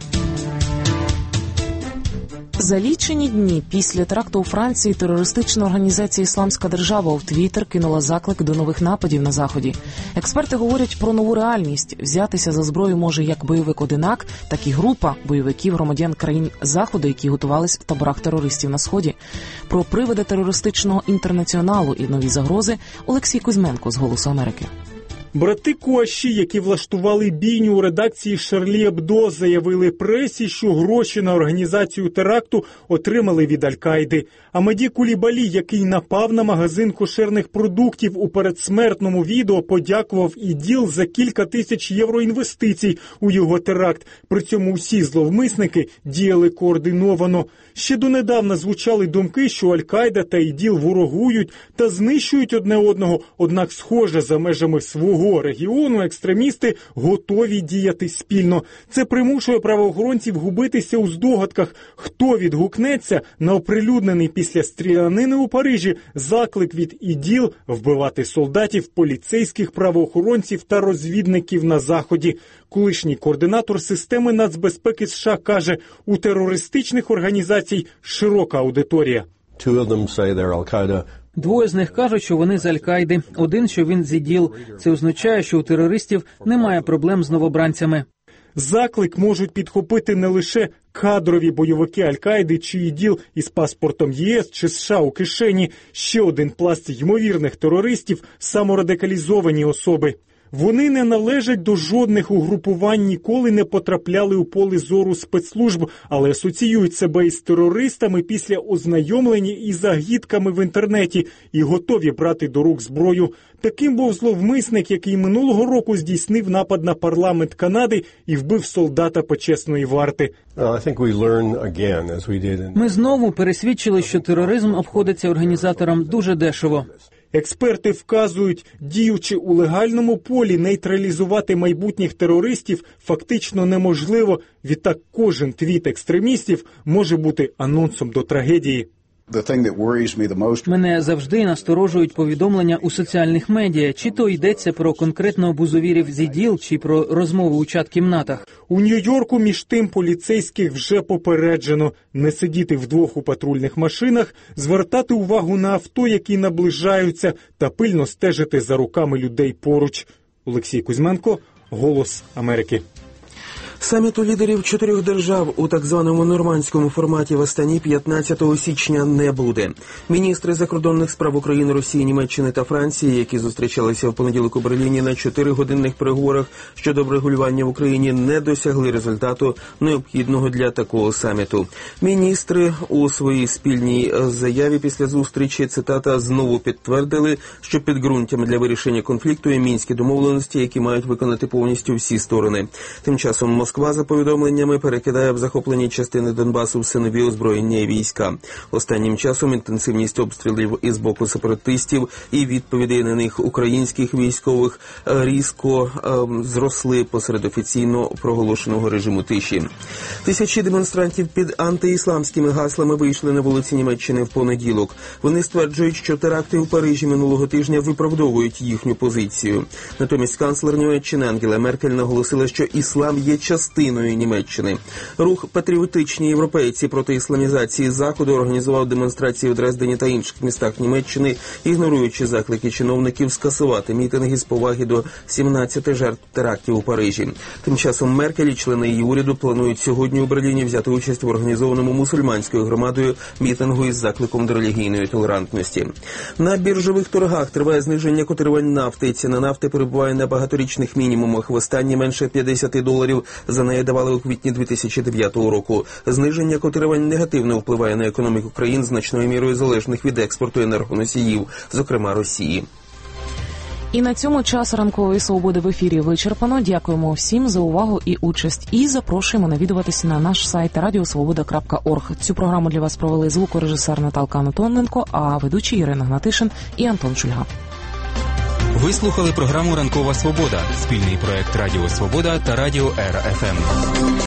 За лічені дні після теракту у Франції терористична організація «Ісламська держава» у Твіттер кинула заклик до нових нападів на Заході. Експерти говорять про нову реальність. Взятися за зброю може як бойовик-одинак, так і група бойовиків громадян країн Заходу, які готувались в таборах терористів на Сході. Про привиди терористичного інтернаціоналу і нові загрози Олексій Кузьменко з «Голосу Америки». Брати Куаші, які влаштували бійню у редакції «Шарлі Ебдо», заявили пресі, що гроші на організацію теракту отримали від Аль-Каїди. Амаді Кулібалі, який напав на магазин кошерних продуктів, у передсмертному відео подякував ІДІЛ за кілька тисяч євро інвестицій у його теракт. При цьому усі зловмисники діяли координовано. Ще донедавна звучали думки, що Аль-Каїда та ІДІЛ ворогують та знищують одне одного, однак, схоже, за межами свого регіону екстремісти готові діяти спільно. Це примушує правоохоронців губитися у здогадках, хто відгукнеться на оприлюднений після стрілянини у Парижі заклик від ІДІЛ вбивати солдатів, поліцейських, правоохоронців та розвідників на Заході. Колишній координатор системи нацбезпеки США каже, у терористичних організацій широка аудиторія. Двоє з них кажуть, що вони з Аль-Каїди, один, що він з ІДІЛ. Це означає, що у терористів немає проблем з новобранцями. Заклик можуть підхопити не лише кадрові бойовики Аль-Каїди чи ІДІЛ із паспортом ЄС чи США у кишені. Ще один пласт ймовірних терористів – саморадикалізовані особи. Вони не належать до жодних угрупувань, ніколи не потрапляли у поле зору спецслужб, але асоціюють себе із терористами після ознайомлення із агітками в інтернеті і готові брати до рук зброю. Таким був зловмисник, який минулого року здійснив напад на парламент Канади і вбив солдата почесної варти. Ми знову пересвідчили, що тероризм обходиться організаторам дуже дешево. Експерти вказують, діючи у легальному полі, нейтралізувати майбутніх терористів фактично неможливо. Відтак кожен твіт екстремістів може бути анонсом до трагедії. Мене завжди насторожують повідомлення у соціальних медіа, чи то йдеться про конкретно бузовірів з ІДІЛ, чи про розмови у чат-кімнатах. У Нью-Йорку, між тим, поліцейських вже попереджено не сидіти вдвох у патрульних машинах, звертати увагу на авто, які наближаються, та пильно стежити за руками людей поруч. Олексій Кузьменко, «Голос Америки». Саміту лідерів 4 держав у так званому нормандському форматі в Астані 15 січня не буде. Міністри закордонних справ України, Росії, Німеччини та Франції, які зустрічалися в понеділок у Берліні на 4-годинних переговорах щодо врегулювання в Україні, не досягли результату, необхідного для такого саміту. Міністри у своїй спільній заяві після зустрічі, цитата, знову підтвердили, що підґрунтям для вирішення конфлікту є мінські домовленості, які мають виконати повністю всі сторони. Тим часом Москва, за повідомленнями, перекидає в захоплені частини Донбасу все нові озброєння війська. Останнім часом інтенсивність обстрілів із боку сепаратистів і відповідей на них українських військових різко зросли посеред офіційно проголошеного режиму тиші. Тисячі демонстрантів під антиісламськими гаслами вийшли на вулиці Німеччини в понеділок. Вони стверджують, що теракти у Парижі минулого тижня виправдовують їхню позицію. Натомість канцлер Німеччини Ангела Меркель наголосила, що іслам є частиною Німеччини. Рух «Патріотичні європейці» проти ісламізації Заходу організував демонстрації в Дрездені та інших містах Німеччини, ігноруючи заклики чиновників скасувати мітинги з поваги до 17 жертв терактів у Парижі. Тим часом Меркель і члени її уряду планують сьогодні у Берліні взяти участь в організованому мусульманською громадою мітингу із закликом до релігійної толерантності. На біржових торгах триває зниження котирувань нафти. Ціна нафти перебуває на багаторічних мінімумах. Востаннє менше $50 За неї давали у квітні 2009 року. Зниження котирувань негативно впливає на економіку країн значною мірою залежних від експорту енергоносіїв, зокрема Росії. І на цьому час ранкової свободи в ефірі вичерпано. Дякуємо всім за увагу і участь. І запрошуємо навідуватися на наш сайт radiosvoboda.org. Цю програму для вас провели звукорежисер Наталка Антоненко, а ведучі Ірина Гнатишин і Антон Шульга. Ви слухали програму «Ранкова свобода» – спільний проект Радіо Свобода та Радіо РФМ.